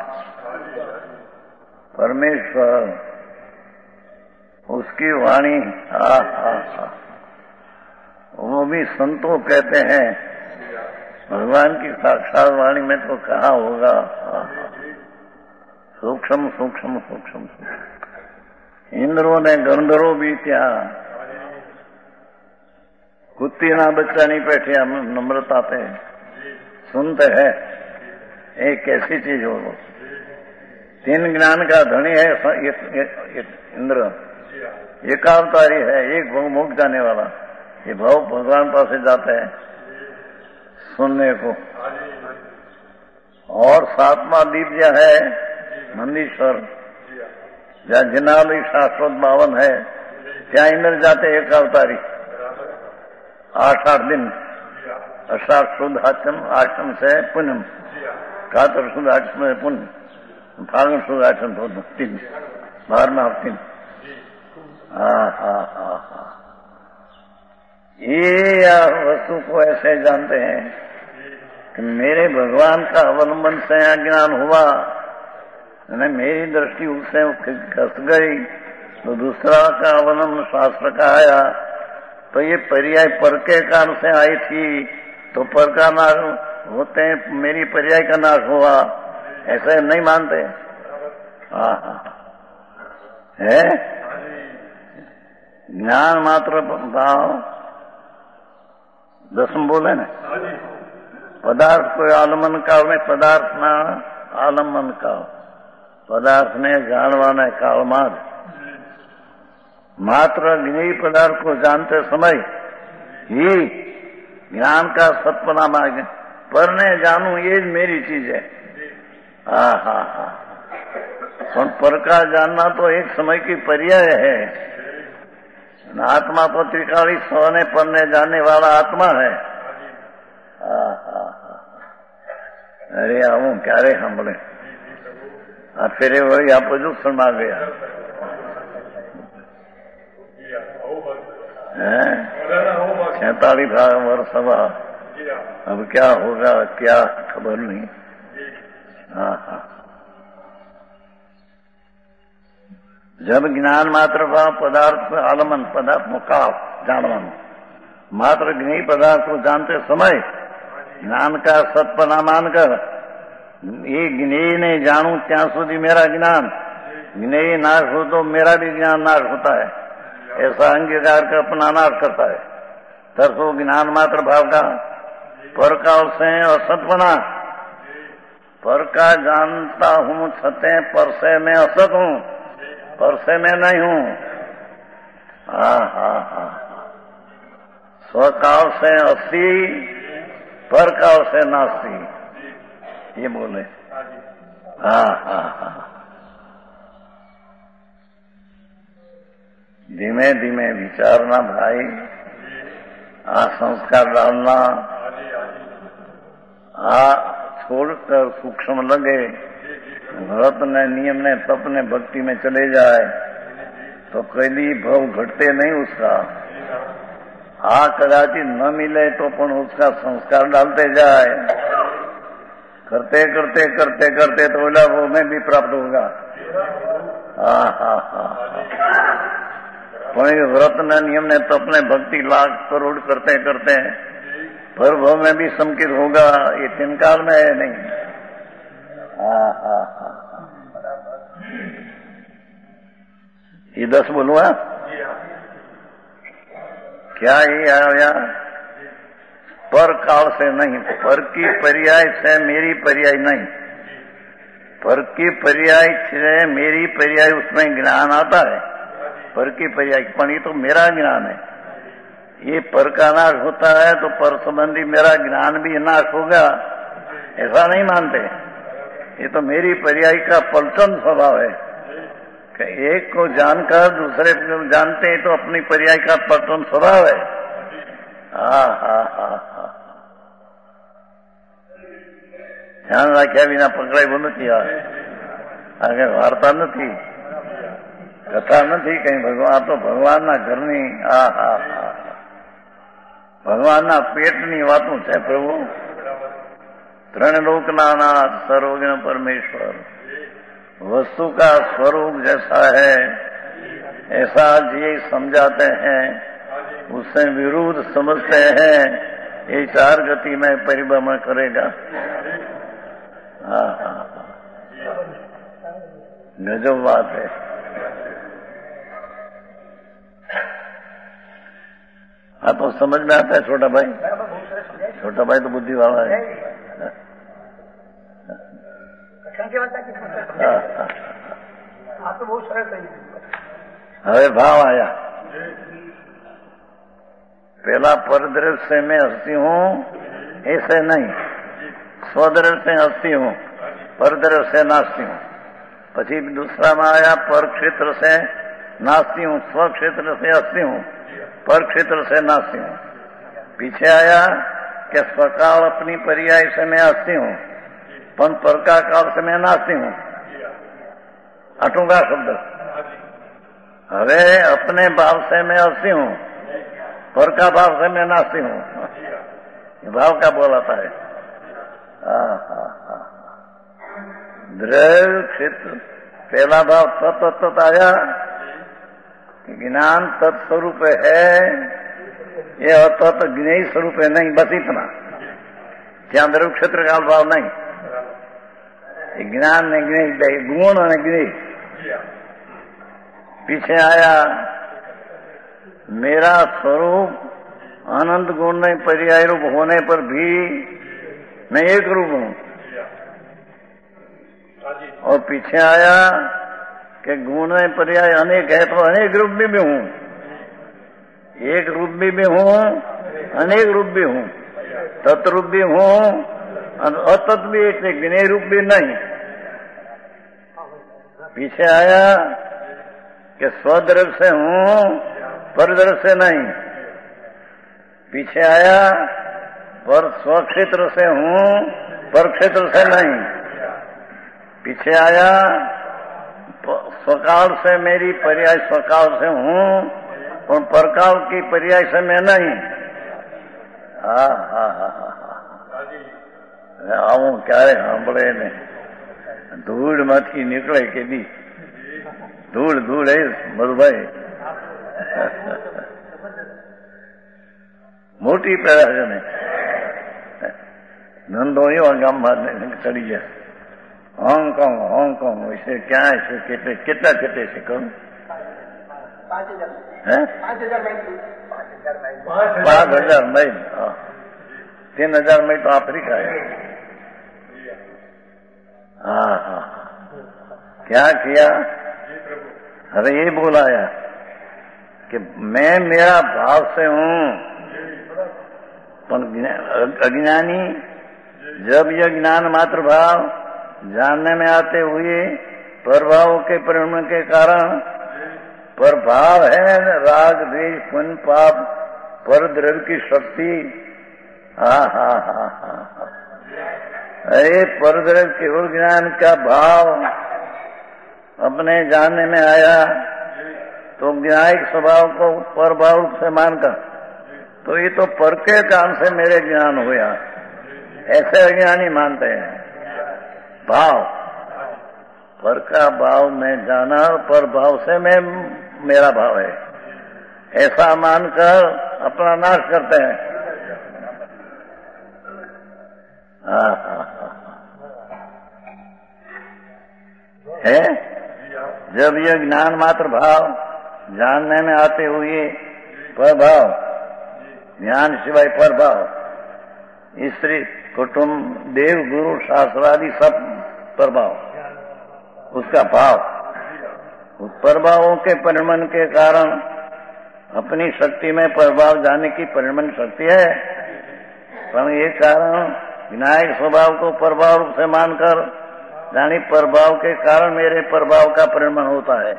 परमेश्वर, उसकी वाणी, वो भी संतों कहते हैं, भगवान की साक्षात वाणी में तो कहा होगा सूक्ष्म सूक्ष्म सूक्ष्म सूक्ष्म। इंद्रों ने गंधर्वों भी क्या कुत्ती ना बच्चा नहीं बैठे, हम नम्रता पे सुनते हैं, एक कैसी चीज हो। 3 ज्ञान का धनी है इंद्र, एक अवतारी है, एक मुख जाने वाला, ये भाव भगवान पास जाते हैं सुनने को। और 7वां दिव्य है नंदीश्वर, जहाँ जिनाली शाश्वत 52 है, क्या इंद्र जाते एक अवतारी 8 दिन, अषाढ़ शुद्ध आश्रम से पुण्यम, कातर शुद्ध आश्रम से पुण्य, फाल्गुन शुद्ध आश्रम तो 3, 12वां 3। ये वस्तु को ऐसे जानते हैं कि मेरे भगवान का अवलंबन से अज्ञान हुआ, मेरी दृष्टि उससे खस गई, तो दूसरा का अवलंबन शास्त्र का आया, तो ये पर्याय पर के कारण से आई थी, तो पर का नाश होते हैं, मेरी पर्याय का नाश हुआ, ऐसे नहीं मानते। है ज्ञान मात्र भाव 10 बोले ना, पदार्थ को आलम्बन काल में पदार्थ ना आलम्बन काल, पदार्थ ने जानवाने काल मात्र ज्ञेय पदार्थ को जानते समय ही ज्ञान का सत्पना मार्ग पर ने जानू ये જ मेरी चीज है। हाँ हाँ हाँ, पर का जानना तो एक समय की पर्याय है। आत्मा तो त्रिकाली स्वने परने जानने वाला आत्मा है। हाँ हाँ हाँ, अरे आऊं क्यारे सामने आ फिर वही आप जो सुना गया है 46 वर्ष हुआ, अब क्या होगा क्या खबर नहीं। हाँ हाँ, जब ज्ञान मात्र भाव पदार्थ आलमन पदार्थ मुकाव जानवन मात्र ज्ञेय पदार्थ को जानते समय ज्ञान का सत्पना मानकर ये ज्ञेय ने जानू त्या सुधी मेरा ज्ञान, ज्ञेय नाश हो तो मेरा भी ज्ञान नाश होता है, ऐसा अंगीकार का अपना नाश करता है। तरसो ज्ञान मात्र भाव का पर का से असतपना, पर का जानता हूं सत्य, पर से मैं असत हूं, पर से मैं नहीं हूं। हाँ हाँ हाँ, स्वकाल से अस्ति, पर काल से नास्ति, ये बोले। हाँ हाँ हाँ, धीमे धीमे विचारना भाई, आ संस्कार डालना, आ छोड़कर सूक्ष्म लगे, व्रत ने नियम ने तप ने भक्ति में चले जाए तो कभी भव घटते नहीं उसका। कदाचित न मिले तो पण उसका संस्कार डालते जाए, करते करते करते करते तो बोला वो में भी प्राप्त होगा। हाँ हाँ हाँ, पण व्रत ने नियम ने तप ने भक्ति लाख करोड़ करते करते पर भव में भी संकित होगा, ये 3 काल में है नहीं। हाँ हाँ हाँ, ये 10 बोलूंगा क्या ये आया? पर काल से नहीं, पर की पर्याय से मेरी पर्याय नहीं, पर की पर्याय से मेरी पर्याय उसमें ज्ञान आता है। पर की पर्याय पण ये तो मेरा ज्ञान है, ये पर का नाश होता है तो पर संबंधी मेरा ज्ञान भी नाश होगा, ऐसा नहीं मानते। ये तो मेरी पर्याय का पलटन स्वभाव है कि एक को जानकर दूसरे को जानते हैं तो अपनी पर्याय का पलटन स्वभाव है। हाँ हाँ हाँ हाँ, ध्यान राख्या विना पकड़ाई वो नहीं। आगे वार्ता नहीं, कथा नहीं कहीं भगवान तो भगवान ना घरनी। हाँ हाँ हाँ, भगवान ना पेटनी वातों है प्रभु। 3 लोकना नाथ सर्वज्ञ परमेश्वर, वस्तु का स्वरूप जैसा है ऐसा ये समझाते हैं, उससे विरुद्ध समझते हैं, ये 4 गति में परिभ्रमण करेगा। हाँ हाँ, गजब बात है। हाँ तो समझ में आता है छोटा भाई, छोटा भाई तो बुद्धि वाला है। હવે ભાવ आया, पहला परदृश्य में हस्ती हूं ऐसे नहीं, स्वदृश्य हस्ती हूं, परदृश्य नास्ती हूं। પછી दूसरा में आया पर क्षेत्र से नास्ती हूं, स्व क्षेत्र से हस्ती हूं, पर क्षेत्र से नास्ती हूं। पीछे आया कि स्वकाल अपनी पर्याय से मैं हस्ती हूं, पण पर का काल से मैं नास्ती हूं। अटूंगा शब्द। હવે अपने भाव से मैं हस्ती हूं, पर का भाव से मैं नास्ती हूं। ये भाव का बोलाता है। द्रव्य क्षेत्र पहला भाव तत्त आया, ज्ञान तत्स्वरूप है, ये अतत ज्ञेय स्वरूप है नहीं, बस इतना। क्या द्रव्य क्षेत्र का भाव नहीं, ज्ञान ने ज्ञेय गुण ने ज्ञेय। पीछे आया मेरा स्वरूप अनंत गुण में पर्याय रूप होने पर भी मैं एक रूप हूं। और पीछे आया कि गुण में पर्याय अनेक है तो अनेक रूप में भी हूं, एक रूप में भी हूं, अनेक रूप भी हूं, तत्रूप भी हूं, अतत भी એટલે જ્ઞેય રૂપ भी नहीं। पीछे आया कि स्वदृढ़ से हूं परदृढ़ से नहीं। पीछे आया पर स्वक्षेत्र से हूं पर क्षेत्र से नहीं। पीछे आया स्वकाल से मेरी पर्याय स्वकाल से हूं और परकाल की पर्याय से मैं नहीं। આવું ક્યારે સાંભળે ને ધૂળ માંથી નીકળે કે દી ધૂળ ધૂળ એ મધુભાઈ મોટી પેડા છે ને ધંધો એવા ગામમાં ચડી ગયા। હોંગકોંગ વિશે ક્યાં છે કેટલા છે કહું 5,000 માઇલ 3,000 माइल तो अफ्रीका है। हाँ क्या किया? अरे ये बोलाया कि मैं मेरा भाव से हूं, अज्ञानी जब यह ज्ञान मात्र भाव जानने में आते हुए प्रभावों के परिणाम के कारण पर भाव है राग द्वेष पुण्य पाप पर द्रव्य की शक्ति। अरे परद्रव्य केवल ज्ञान का भाव अपने जानने में आया तो ज्ञायिक स्वभाव को पर भाव रूप से मानकर तो ये तो पर के काम से मेरे ज्ञान हुआ, ऐसे अज्ञानी मानते हैं। भाव पर का भाव मैं जाना पर भाव से मैं मेरा भाव है ऐसा मानकर अपना नाश करते हैं। है जब यह ज्ञान मात्र भाव जानने में आते हुए प्रभाव ज्ञान सिवाय प्रभाव स्त्री कुटुंब देव गुरु शास्त्रादि सब प्रभाव उसका भाव उस प्रभावों के परिणमन के कारण अपनी शक्ति में प्रभाव जाने की परिणमन शक्ति है, पर ये कारण विनायक स्वभाव को प्रभाव रूप से मानकर यानी प्रभाव के कारण मेरे प्रभाव का परिणमन होता है।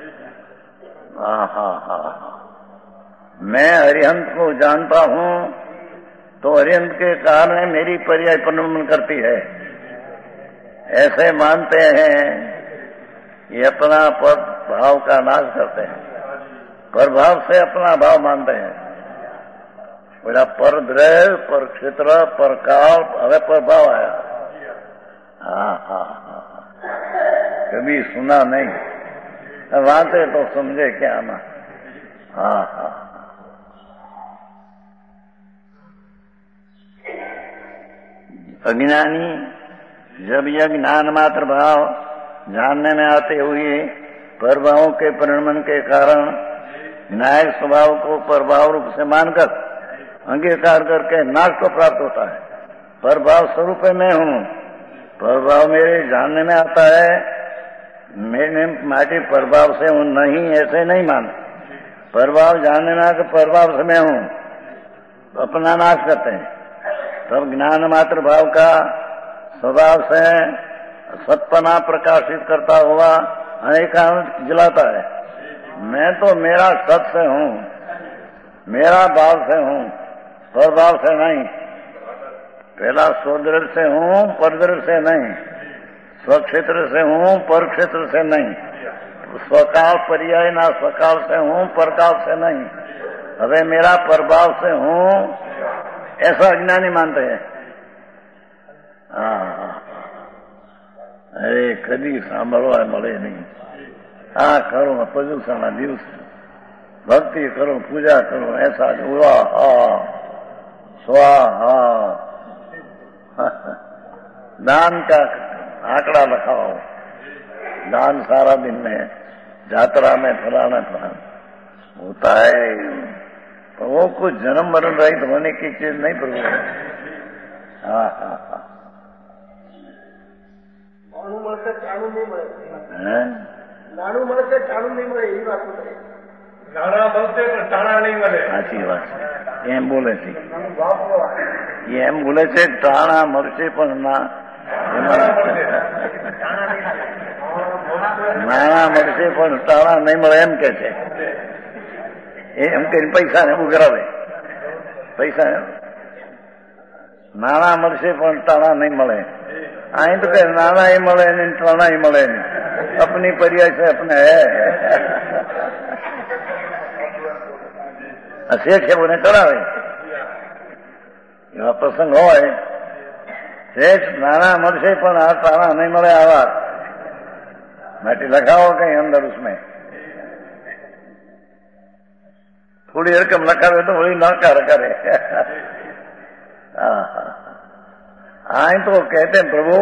मैं हरिहंत को जानता हूं तो हरिहंत के कारण मेरी पर्याय परिणमन करती है, ऐसे मानते हैं। ये अपना भाव का नाश करते हैं, प्रभाव से अपना भाव मानते हैं। बोला पर द्रव्य पर क्षेत्र पर काल हमें प्रभाव आया। कभी सुना नहीं, वाते तो समझे क्या ना। अज्ञानी जब यह ज्ञान मात्र भाव जानने में आते हुए प्रभावों के परिणमन के कारण विनायक स्वभाव को प्रभाव रूप से मानकर अंगीकार करके नाश को प्राप्त होता है। प्रभाव स्वरूप मैं हूं, प्रभाव मेरे जानने में आता है, मैंने माटी प्रभाव से हूं नहीं, ऐसे नहीं मान। प्रभाव जानने में आकर प्रभाव से मैं हूं अपना नाश करते हैं। तब ज्ञान मात्र भाव का स्वभाव से सत्पना प्रकाशित करता हुआ अनेकांत जलाता है। मैं तो मेरा सत से हूं, मेरा भाव से हूं, प्रभाव से नहीं। पहला स्वदृढ़ से हूं परदृढ़ से नहीं, स्वक्षेत्र से हूं पर क्षेत्र से नहीं, स्वकाल पर्याय ना स्वकाल से हूं परकाल से नहीं। अबे मेरा प्रभाव से हूं ऐसा अज्ञानी मानते हैं। अरे कभी सांभळवा મળે नहीं। करो प्रदूषण दिवस भक्ति करो पूजा करो ऐसा स्वाहा स्वाहा। दान का आंकड़ा लिखाओ, दान सारा दिन में यात्रा में फलाना फलाना होता है, तो वो कुछ जन्म मरण रहित होने की चीज नहीं प्रभु। નાણું મળશે ટાણું નહીં મળે એવી વાત નાણાં મળશે પણ ટાણા નહીં મળે. સાચી વાત છે. એમ બોલે છે. એમ બોલે છે ટાણા મળશે પણ નાણાં મળશે પણ ટાણા નહીં મળે એમ કે છે. એમ કહીને પૈસા ને ઉઘરાવે. પૈસા નાણાં મળશે પણ ટાણા નહીં મળે. અહીં તો કે નાણાં મળે ને ટાણા મળે ને अपनी परिया से अपने है. શેઠ છે બોને કરાવે એવા પ્રસંગ હોય. શેઠ નાણાં મળશે પણ આ ટાણા નહીં મળે આવા માટે લખાવો કઈ અંદર उसमें थोड़ी रकम लखावे तो वही नकार करे. आए तो कहते हैं प्रभु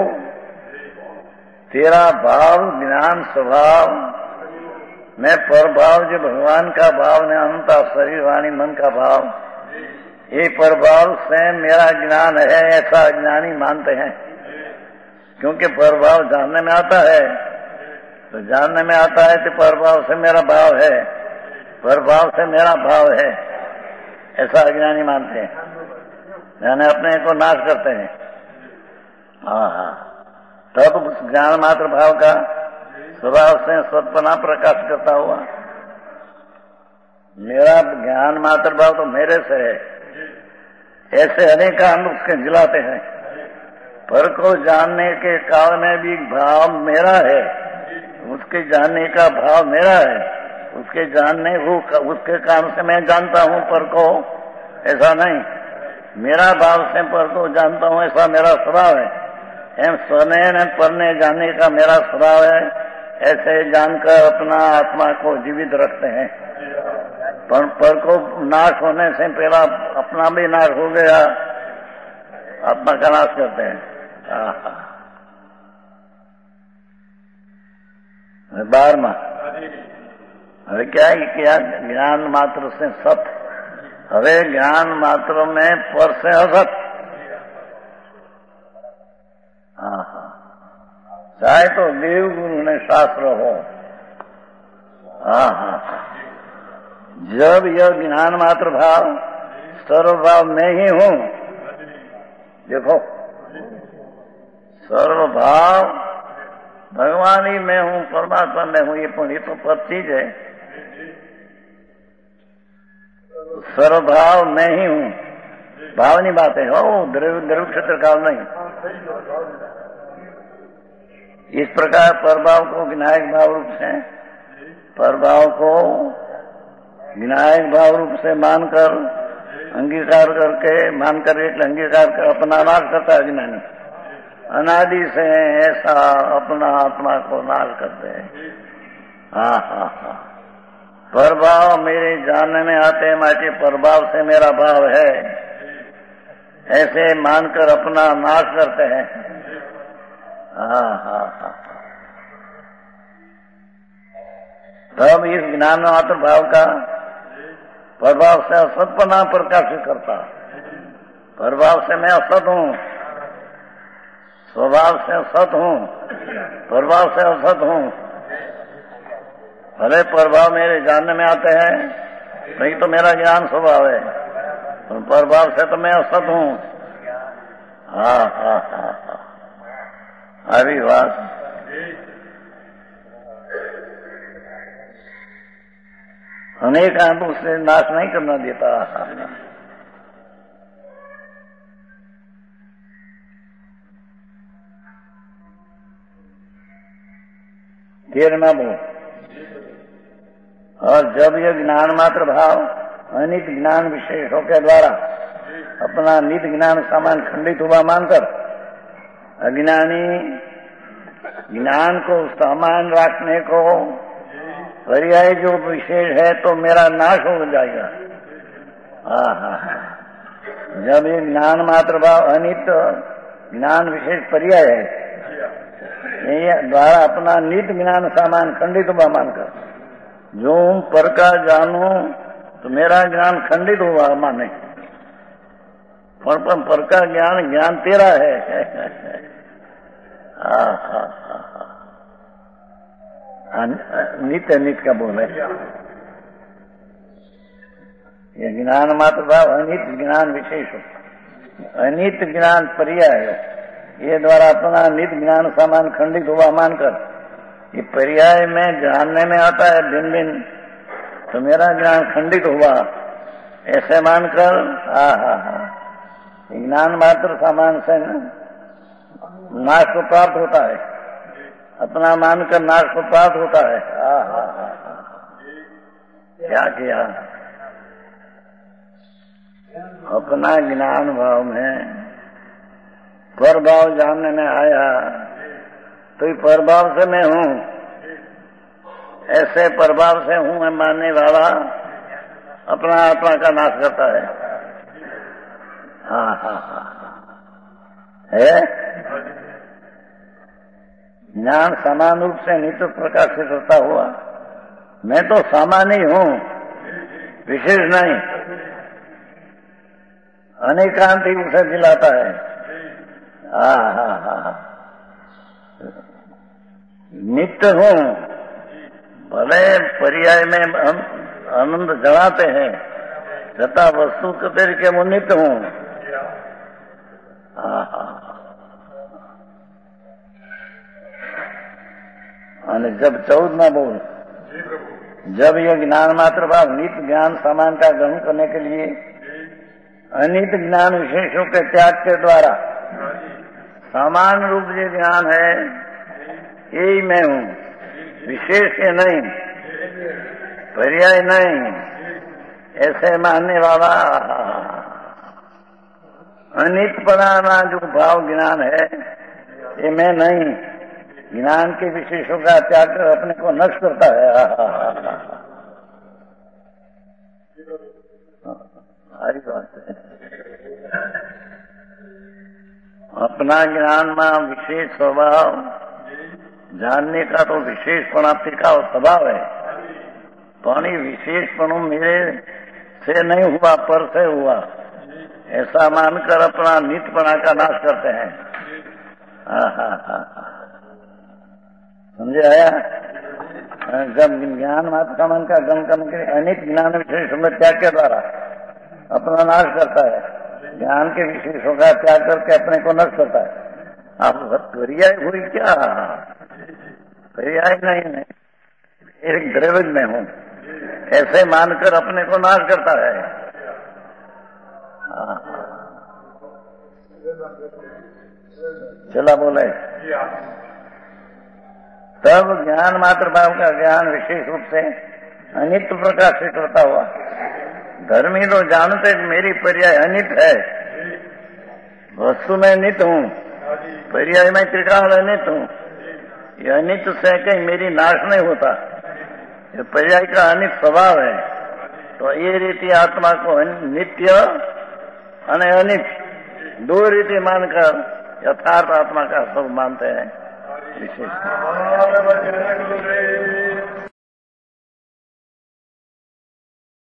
तेरा भाव ज्ञान स्वभाव मैं पर भाव जो भगवान का भाव ने अनंता शरीर वाणी मन का भाव ये पर भाव स्वयं मेरा ज्ञान है ऐसा अज्ञानी मानते हैं. क्योंकि पर भाव जानने में आता है तो जानने में आता है तो पर भाव से मेरा भाव है पर भाव से मेरा भाव है ऐसा अज्ञानी मानते हैं. यानी अपने को नाश करते हैं. हाँ तब ज्ञान मात्र भाव का स्वभाव से सत्पना प्रकाश करता हुआ मेरा ज्ञान मात्र भाव तो मेरे से है ऐसे अनेक अंग उसके जिलाते हैं. पर को जानने के काल में भी भाव मेरा है उसके जानने का भाव मेरा है उसके जानने उसके काम से मैं जानता हूँ पर को ऐसा नहीं. मेरा भाव से पर को जानता हूँ ऐसा मेरा स्वभाव है. एम स्वने ने परने जानने का मेरा स्वभाव है. ऐसे जानकर अपना आत्मा को जीवित रखते हैं. पर को नाश होने से पहला अपना भी नाश हो गया आत्मा का नाश करते हैं. 12 હવે क्या ज्ञान मात्र से सत. હવે ज्ञान मात्र में पर से असत. चाहे तो देव गुरु ने शास्त्र हो. जब यह ज्ञान मात्र भाव सर्व भाव मैं ही हूँ. देखो सर्व भाव भगवान ही मैं हूँ परमात्मा मैं हूँ ये तो पर चीज है. सर्व भाव मैं ही हूँ भावनी बात है. हो द्रव्य क्षेत्र काल नहीं. इस प्रकार परभाव को विनायक भाव रूप से परभाव को विनायक भाव रूप से मानकर अंगीकार करके मानकर एक अंगीकार कर अपना नाश करता है ज्ञानी. अनादि से ऐसा अपना आत्मा को नाश करते हैं. परभाव मेरे जानने में आते हैं माटे परभाव से मेरा भाव है ऐसे मानकर अपना नाश करते हैं. तब इस ज्ञान मात्र भाव का प्रभाव से असतपना प्रकाशित करता. प्रभाव से मैं असत हूँ स्वभाव से असत हूँ प्रभाव से असत हूँ. भले प्रभाव मेरे जानने में आते हैं नहीं तो मेरा ज्ञान स्वभाव है प्रभाव से तो मैं असत हूँ. अभी बात अनेक आंतों से नाश नहीं करना देता. 13वां बोल. और जब यह ज्ञान मात्र भाव अनित ज्ञान विशेषों के द्वारा अपना नित ज्ञान सामान खंडित हुआ मानकर अज्ञानी ज्ञान को सामान रखने को पर्याय जो विशेष है तो मेरा नाश हो जाएगा. जब ये ज्ञान मात्र भाव अनित ज्ञान विशेष पर्याय है ये द्वारा अपना नित ज्ञान सामान खंडित हुआ मानकर जो पर का जानू तो मेरा ज्ञान खंडित हुआ माने पर का ज्ञान तेरा है. नित्य नित्य का बोले ये ज्ञान मात्र भाव अनित ज्ञान विशेष, अनित ज्ञान पर्याय, ये द्वारा अपना नित ज्ञान समान खंडित हुआ मानकर, ये पर्याय में जानने में आता है दिन दिन, तो मेरा ज्ञान खंडित हुआ ऐसे मानकर ज्ञान मात्र सामान से नाश को प्राप्त होता है, अपना मानकर नाश को प्राप्त होता है। क्या किया? अपना ज्ञान भाव में पर भाव जानने में आया, तो ये परभाव से मैं हूँ, ऐसे प्रभाव से हूँ मैं मानने वाला अपना आत्मा का नाश करता है। है ज्ञान समान रूप से नित्य प्रकाशित होता हुआ, मैं तो सामान्य ही हूँ, विशेष नहीं, अनेकांत ही उसे दिलाता है। नित्य हूँ, भले पर्याय में हम आनंद जनाते हैं, तथा वस्तु के तरीके में नित्य हूँ। और जब 14वां बोल, जब यह ज्ञान मात्र भाव नित्य ज्ञान समान का ग्रहण करने के लिए अनित ज्ञान विशेषों के त्याग के द्वारा समान रूप जो ज्ञान है यही मैं हूँ, विशेष के नहीं, पर्याय नहीं, ऐसे मानने वाला अनित पराना जो भाव ज्ञान है ये मैं नहीं, ज्ञान के विशेषों का त्याग कर अपने को नष्ट करता है। सारी बात है। अपना ज्ञान में विशेष स्वभाव जानने का तो विशेष प्राप्ति का स्वभाव है, तो विशेषपणों मेरे से नहीं हुआ, पर से हुआ, ऐसा मानकर अपना नित्यपणा का नाश करते हैं। समझे आया? जब ज्ञान मात्र समान का गम करने के लिए अनित ज्ञान विशेषों में त्याग के द्वारा अपना नाश करता है, ज्ञान के विशेषों का त्याग करके अपने को नष्ट करता है। आप पर्याय हुई क्या? पर्याय नहीं, एक द्रव्य में हूँ, ऐसे मानकर अपने को नाश करता है। चला बोले, तब ज्ञान मात्र भाव का ज्ञान विशेष रूप से अनित्य प्रकाशित होता हुआ, धर्मी लोग जानते मेरी पर्याय अनित है, वस्तु में नित्य हूँ, पर्याय में त्रिकाल अनित हूँ, ये अनित से कहीं मेरी नाश नहीं होता, ये पर्याय का अनित स्वभाव है। तो ये रीति आत्मा को नित्य और अनित दो रीति मानकर यथार्थ आत्मा का सब मानते हैं। विशेष